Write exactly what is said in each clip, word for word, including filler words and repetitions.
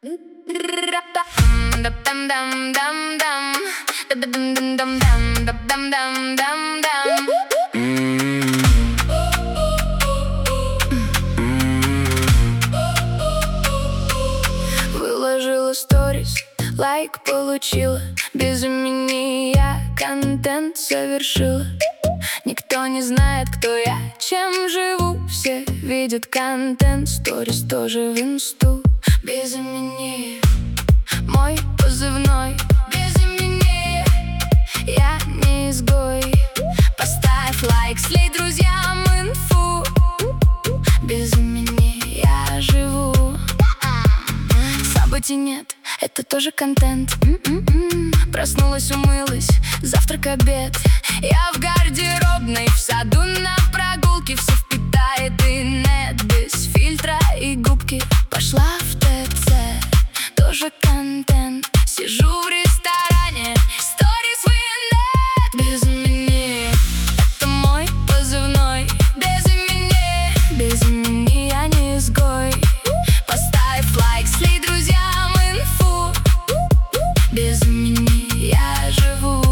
Выложила сторис, лайк получила. Без имени я контент совершила. Никто не знает, кто я, чем живу. Все видят контент, сторис тоже в инсту. Без имени мой позывной. Без имени я не изгой. Поставь лайк, слей друзьям инфу. Без имени я живу. Событий нет, это тоже контент. М-м-м. Проснулась, умылась, завтрак, обед. Я в гардеробной, в саду, на прогулке. Все впитает и нет, без фильтра и губки. Пошла в ТЦ, тоже контент. Сижу в ресторане, сторис в инет. Без имени, это мой позывной. Без имени, без имени я не изгой. Поставь лайк, слей друзьям инфу. Без имени я живу.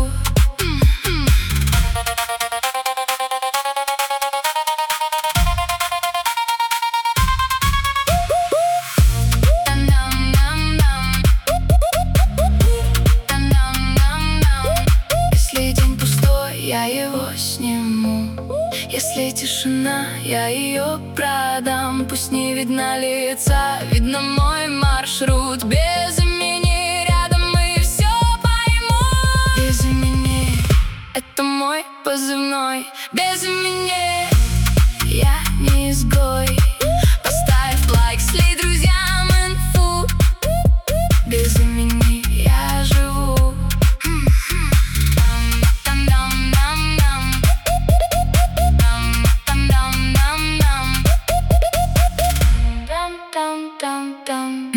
Если день пустой, я его сниму. Если тишина, я ее продам. Пусть не видно лица, видно мой маршрут. Без имени рядом мы все поймут. Без имени, это мой позывной. Без имени я не изгой. Поставь лайк, слей друзьям инфу. Без имени я живу. Dum dum dum.